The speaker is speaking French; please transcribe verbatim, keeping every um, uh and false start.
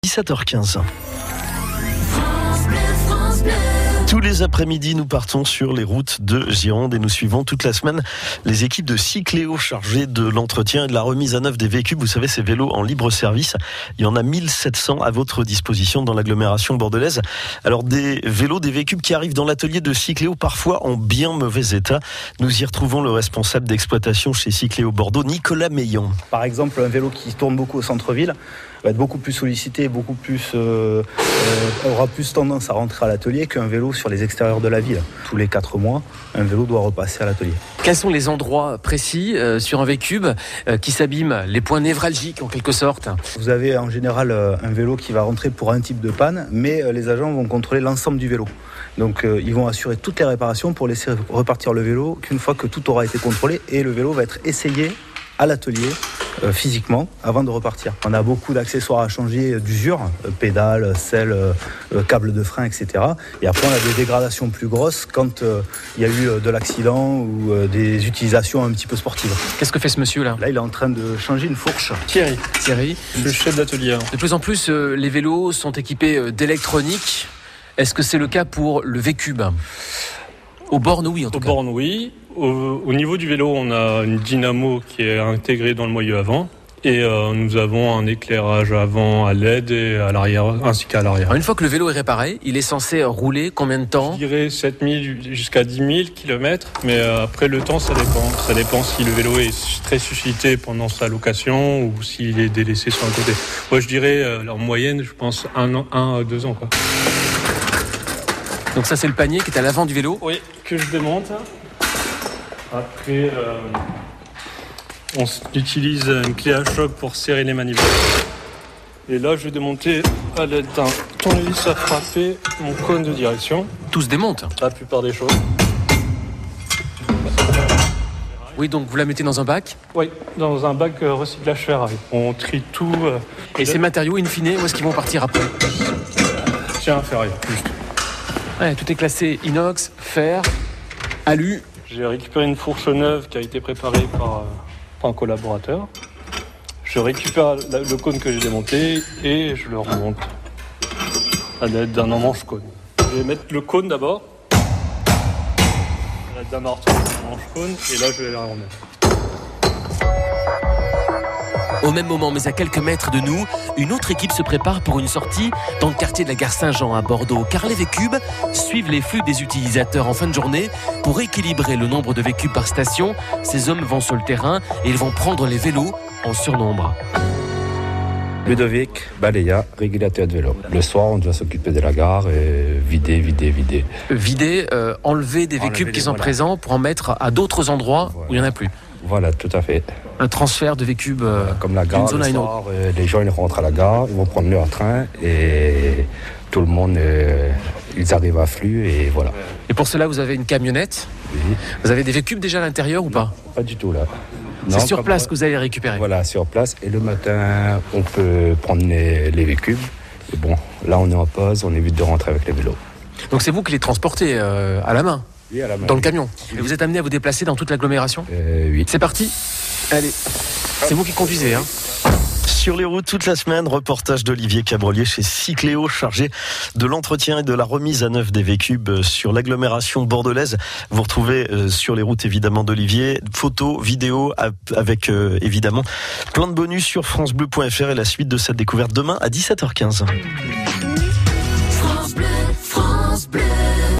dix-sept heures quinze. Tous les après-midi, nous partons sur les routes de Gironde et nous suivons toute la semaine les équipes de Cycléo chargées de l'entretien et de la remise à neuf des véhicules. Vous savez, ces vélos en libre service, il y en a mille sept cents à votre disposition dans l'agglomération bordelaise. Alors des vélos, des véhicules qui arrivent dans l'atelier de Cycléo, parfois en bien mauvais état. Nous y retrouvons le responsable d'exploitation chez Cycléo Bordeaux, Nicolas Meillon. Par exemple, un vélo qui tourne beaucoup au centre-ville va être beaucoup plus sollicité, beaucoup plus euh, euh, aura plus tendance à rentrer à l'atelier qu'un vélo sur les extérieurs de la ville. Tous les quatre mois, un vélo doit repasser à l'atelier. Quels sont les endroits précis euh, sur un véhicule euh, qui s'abîment, les points névralgiques en quelque sorte? Vous avez en général euh, un vélo qui va rentrer pour un type de panne, mais euh, les agents vont contrôler l'ensemble du vélo. Donc euh, ils vont assurer toutes les réparations pour laisser repartir le vélo qu'une fois que tout aura été contrôlé, et le vélo va être essayé à l'atelier euh, physiquement avant de repartir. On a beaucoup d'accessoires à changer d'usure, euh, pédales, selles, euh, câbles de frein, et cetera. Et après on a des dégradations plus grosses quand il euh, y a eu euh, de l'accident ou euh, des utilisations un petit peu sportives. Qu'est-ce que fait ce monsieur là? Là il est en train de changer une fourche. Thierry, Thierry, le chef d'atelier. De plus en plus, euh, les vélos sont équipés euh, d'électronique. Est-ce que c'est le cas pour le V-Cube? Aux bornes, oui, en tout Aux cas. bornes, oui. Au, au niveau du vélo, on a une dynamo qui est intégrée dans le moyeu avant. Et euh, nous avons un éclairage avant à L E D et à l'arrière, ainsi qu'à l'arrière. Alors, une fois que le vélo est réparé, il est censé rouler combien de temps? Je dirais sept mille jusqu'à dix mille kilomètres, mais euh, après le temps, ça dépend. Ça dépend si le vélo est très suscité pendant sa location ou s'il est délaissé sur un côté. Moi, je dirais euh, en moyenne, je pense un an, un à deux ans, quoi. Donc ça, c'est le panier qui est à l'avant du vélo. Oui, que je démonte. Après, euh, on utilise une clé à choc pour serrer les manivelles. Et là, je vais démonter à l'aide d'un tournevis à frapper mon cône de direction. Tout se démonte. La plupart des choses. Oui, donc vous la mettez dans un bac. Oui, dans un bac recyclage ferraille. On trie tout. Euh, Et ces matériaux, in fine, où est-ce qu'ils vont partir après? Tiens, ferraille, juste. Ouais, tout est classé inox, fer, alu. J'ai récupéré une fourche neuve qui a été préparée par, euh, par un collaborateur. Je récupère la, le cône que j'ai démonté et je le remonte à l'aide d'un emmanche cône. Je vais mettre le cône d'abord, à l'aide d'un marteau, d'un emmanche cône, et là je vais la remettre. Au même moment, mais à quelques mètres de nous, une autre équipe se prépare pour une sortie dans le quartier de la gare Saint-Jean à Bordeaux. Car les V-Cubes suivent les flux des utilisateurs en fin de journée. Pour équilibrer le nombre de V-Cubes par station, ces hommes vont sur le terrain et ils vont prendre les vélos en surnombre. Ludovic, Baléa, régulateur de vélo. Le soir, on doit s'occuper de la gare et vider, vider, vider. Vider, euh, enlever des Enlever V-Cubes les, qui sont voilà. présents pour en mettre à d'autres endroits Voilà. où il n'y en a plus. Voilà, tout à fait. Un transfert de V-Cubes euh, Comme la gare, d'une zone le à une autre. soir, euh, les gens ils rentrent à la gare, ils vont prendre leur train et tout le monde, euh, ils arrivent à flux et voilà. Et pour cela, vous avez une camionnette. Oui. Vous avez des V-Cubes déjà à l'intérieur ou pas? Pas du tout là. C'est Non, sur comme- place que vous allez les récupérer. Voilà, sur place. Et le matin, on peut prendre les, les véhicules. Et bon, là on est en pause, on évite de rentrer avec les vélos. Donc c'est vous qui les transportez euh, à la main, Oui, à la main. dans le camion. Et vous êtes amené à vous déplacer dans toute l'agglomération? Euh, oui. C'est parti. Allez, c'est vous qui conduisez, hein. Sur les routes toute la semaine, reportage d'Olivier Cabrolier chez Cycléo, chargé de l'entretien et de la remise à neuf des V-Cubes sur l'agglomération bordelaise. Vous retrouvez euh, sur les routes évidemment d'Olivier, photos, vidéos, avec euh, évidemment plein de bonus sur francebleu point fr et la suite de cette découverte demain à dix-sept heures quinze.